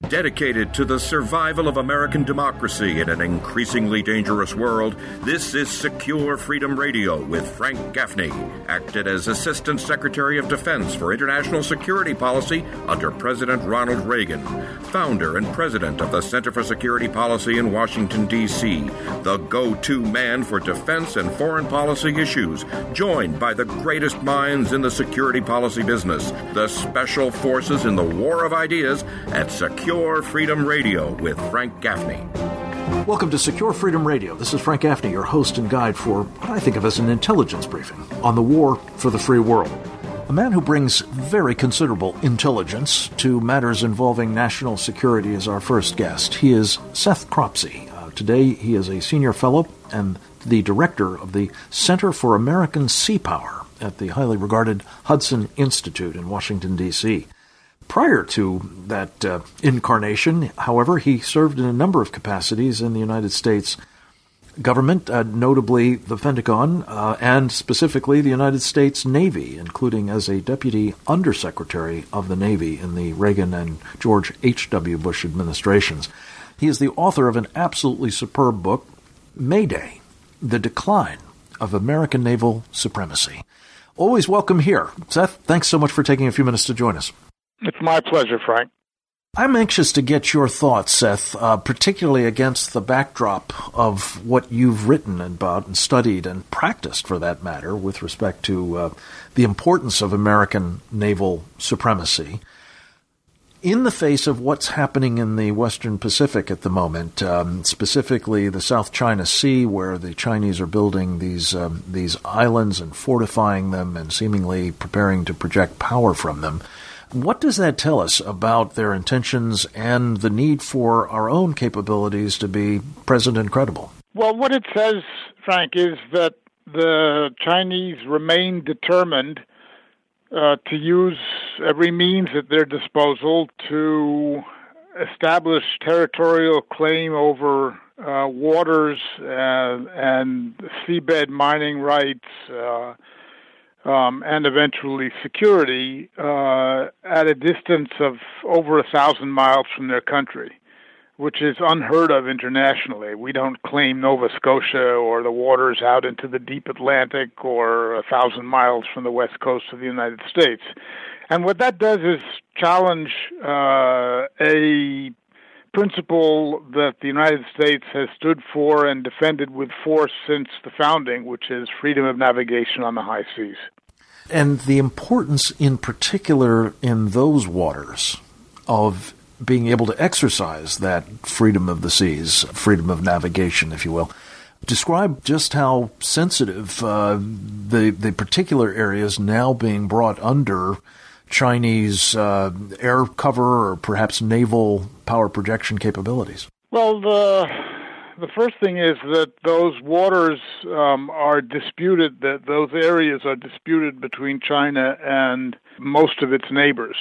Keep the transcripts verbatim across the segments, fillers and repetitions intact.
Dedicated to the survival of American democracy in an increasingly dangerous world, this is Secure Freedom Radio with Frank Gaffney, acted as Assistant Secretary of Defense for International Security Policy under President Ronald Reagan, founder and president of the Center for Security Policy in Washington, D C, the go-to man for defense and foreign policy issues, joined by the greatest minds in the security policy business, the special forces in the war of ideas at Secure Freedom Radio with Frank Gaffney. Welcome to Secure Freedom Radio. This is Frank Gaffney, your host and guide for what I think of as an intelligence briefing on the war for the free world. A man who brings very considerable intelligence to matters involving national security is our first guest. He is Seth Cropsey. Uh, today he is a senior fellow and the director of the Center for American Sea Power at the highly regarded Hudson Institute in Washington, D C Prior to that uh, incarnation, however, he served in a number of capacities in the United States government, uh, notably the Pentagon, uh, and specifically the United States Navy, including as a Deputy Undersecretary of the Navy in the Reagan and George H W. Bush administrations. He is the author of an absolutely superb book, Mayday, The Decline of American Naval Supremacy. Always welcome here. Seth, thanks so much for taking a few minutes to join us. It's my pleasure, Frank. I'm anxious to get your thoughts, Seth, uh, particularly against the backdrop of what you've written about and studied and practiced, for that matter, with respect to uh, the importance of American naval supremacy in the face of what's happening in the Western Pacific at the moment, um, specifically the South China Sea, where the Chinese are building these um, these islands and fortifying them and seemingly preparing to project power from them. What does that tell us about their intentions and the need for our own capabilities to be present and credible? Well, what it says, Frank, is that the Chinese remain determined uh, to use every means at their disposal to establish territorial claim over uh, waters and, and seabed mining rights, uh, Um, and eventually security uh, at a distance of over a thousand miles from their country, which is unheard of internationally. We don't claim Nova Scotia or the waters out into the deep Atlantic or a thousand miles from the west coast of the United States. And what that does is challenge uh, a principle that the United States has stood for and defended with force since the founding, which is freedom of navigation on the high seas. And the importance in particular in those waters of being able to exercise that freedom of the seas, freedom of navigation, if you will. Describe just how sensitive uh, the, the particular areas now being brought under Chinese uh, air cover or perhaps naval power projection capabilities? Well, the the first thing is that those waters um, are disputed, that those areas are disputed between China and most of its neighbors.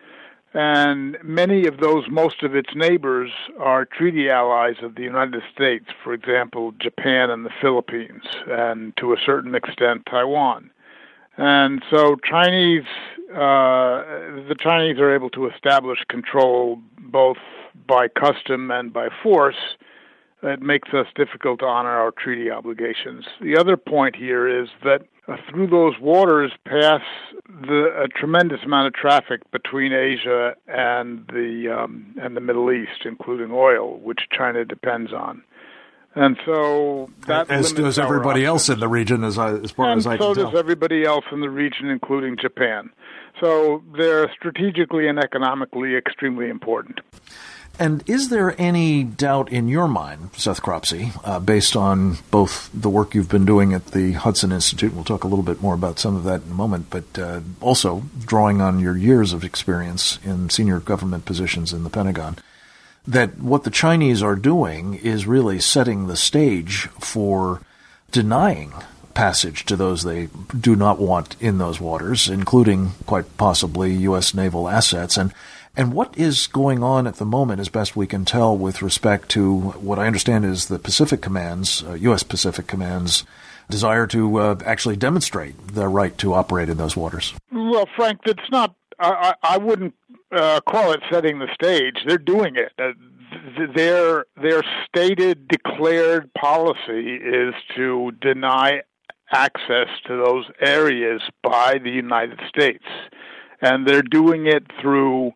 And many of those most of its neighbors are treaty allies of the United States, for example, Japan and the Philippines, and to a certain extent, Taiwan. And so Chinese, uh, the Chinese are able to establish control both by custom and by force. It makes us difficult to honor our treaty obligations. The other point here is that uh, through those waters pass the, a tremendous amount of traffic between Asia and the um, and the Middle East, including oil, which China depends on. And so that as does everybody else in the region, as, I, as far and as I so can tell. And so does everybody else in the region, including Japan. So they're strategically and economically extremely important. And is there any doubt in your mind, Seth Cropsey, uh, based on both the work you've been doing at the Hudson Institute, we'll talk a little bit more about some of that in a moment, but uh, also drawing on your years of experience in senior government positions in the Pentagon, that what the Chinese are doing is really setting the stage for denying passage to those they do not want in those waters, including quite possibly U S naval assets. And and what is going on at the moment, as best we can tell, with respect to what I understand is the Pacific Command's, uh, U S Pacific Command's desire to uh, actually demonstrate their right to operate in those waters? Well, Frank, that's not. I, I wouldn't uh, call it setting the stage. They're doing it. Uh, th- their their stated, declared policy is to deny access to those areas by the United States, and they're doing it through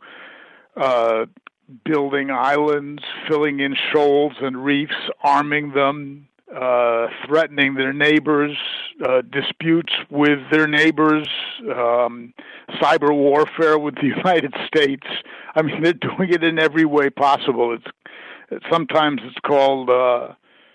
uh, building islands, filling in shoals and reefs, arming them, uh, threatening their neighbors, uh, disputes with their neighbors, um, cyber warfare with the United States. I mean, they're doing it in every way possible. It's sometimes it's called uh,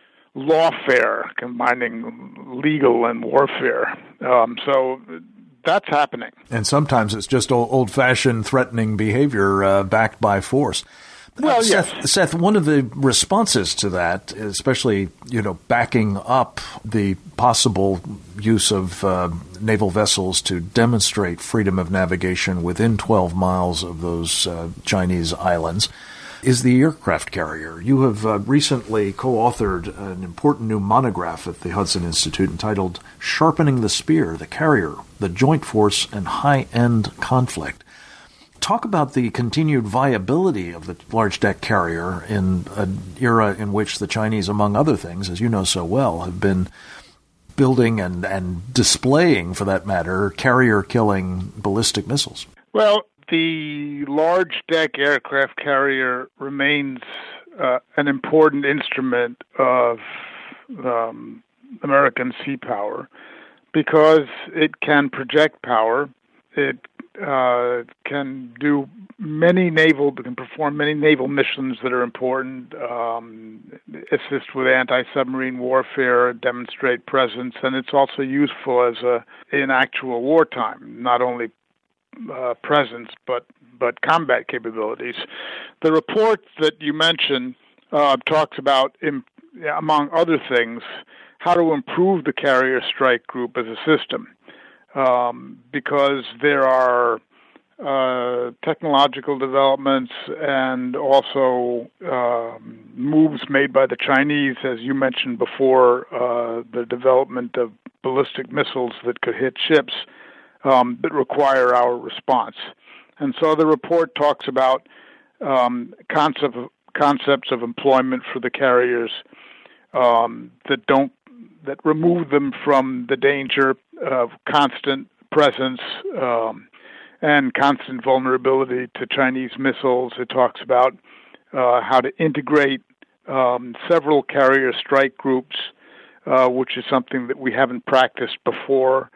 lawfare, combining legal and warfare. Um, so that's happening. And sometimes it's just old-fashioned threatening behavior uh, backed by force. Well, uh, yes. Seth, Seth, one of the responses to that, especially, you know, backing up the possible use of uh, naval vessels to demonstrate freedom of navigation within twelve miles of those uh, Chinese islands, is the aircraft carrier. You have uh, recently co-authored an important new monograph at the Hudson Institute entitled Sharpening the Spear, the Carrier, the Joint Force, and High-End Conflict. Talk about the continued viability of the large deck carrier in an era in which the Chinese, among other things, as you know so well, have been building and, and displaying, for that matter, carrier-killing ballistic missiles. Well, the large deck aircraft carrier remains uh, an important instrument of um, American sea power because it can project power. It uh, can do many naval, can perform many naval missions that are important, um, assist with anti-submarine warfare, demonstrate presence, and it's also useful as a in actual wartime, not only uh, presence but but combat capabilities. The report that you mentioned uh, talks about, in, among other things, how to improve the carrier strike group as a system. Um, because there are uh, technological developments and also um, moves made by the Chinese, as you mentioned before, uh, the development of ballistic missiles that could hit ships um, that require our response. And so the report talks about um, concept of, concepts of employment for the carriers um, that don't that remove them from the danger of constant presence um, and constant vulnerability to Chinese missiles. It talks about uh, how to integrate um, several carrier strike groups, uh, which is something that we haven't practiced before.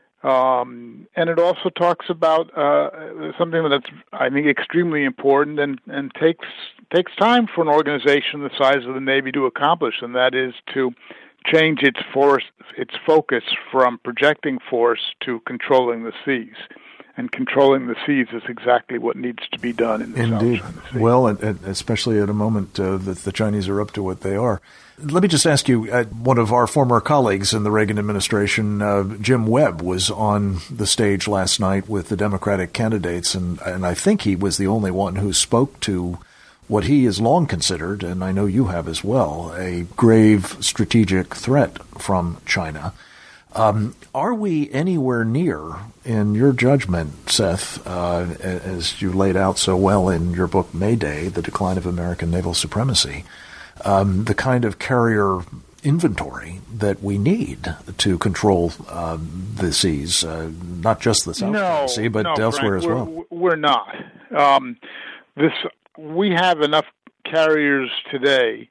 Um, and it also talks about uh, something that's, I think, extremely important and, and takes takes time for an organization the size of the Navy to accomplish, and that is to change its force, its focus from projecting force to controlling the seas. And controlling the seas is exactly what needs to be done in the Indeed. South China Sea. Well, and, and especially at a moment uh, that the Chinese are up to what they are. Let me just ask you, uh, one of our former colleagues in the Reagan administration, uh, Jim Webb, was on the stage last night with the Democratic candidates, and, and I think he was the only one who spoke to what he has long considered, and I know you have as well, a grave strategic threat from China. Um, are we anywhere near, in your judgment, Seth, uh, as you laid out so well in your book Mayday, The Decline of American Naval Supremacy, um, the kind of carrier inventory that we need to control uh, the seas, uh, not just the South China no, Sea, but no, elsewhere Frank, as we're, well? We're not. Um, this we have enough carriers today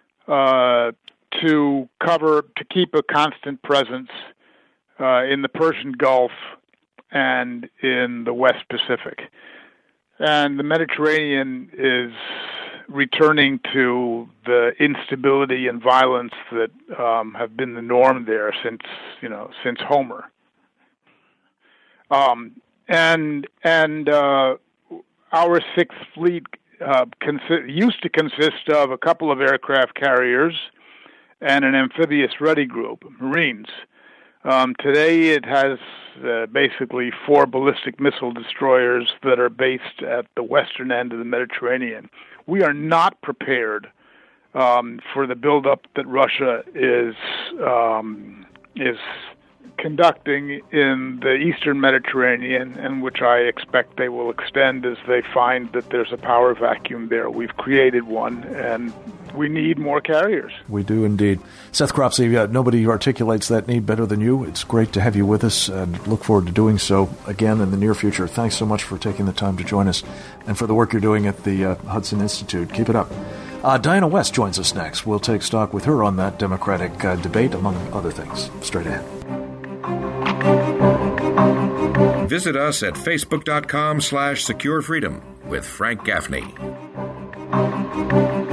uh, to cover, to keep a constant presence uh, in the Persian Gulf and in the West Pacific. And the Mediterranean is returning to the instability and violence that um, have been the norm there since, you know, since Homer. Um, and and uh, our Sixth Fleet uh, consi- used to consist of a couple of aircraft carriers and an amphibious ready group, Marines. Um, today it has uh, basically four ballistic missile destroyers that are based at the western end of the Mediterranean. We are not prepared um, for the buildup that Russia is um, is conducting in the eastern Mediterranean, and which I expect they will extend as they find that there's a power vacuum there. We've created one, and we need more carriers. We do indeed. Seth Cropsey, uh, nobody articulates that need better than you. It's great to have you with us, and look forward to doing so again in the near future. Thanks so much for taking the time to join us and for the work you're doing at the uh, Hudson Institute. Keep it up. Uh, Diana West joins us next. We'll take stock with her on that Democratic uh, debate, among other things. Straight ahead. Visit us at facebook.com slash secure freedom with Frank Gaffney.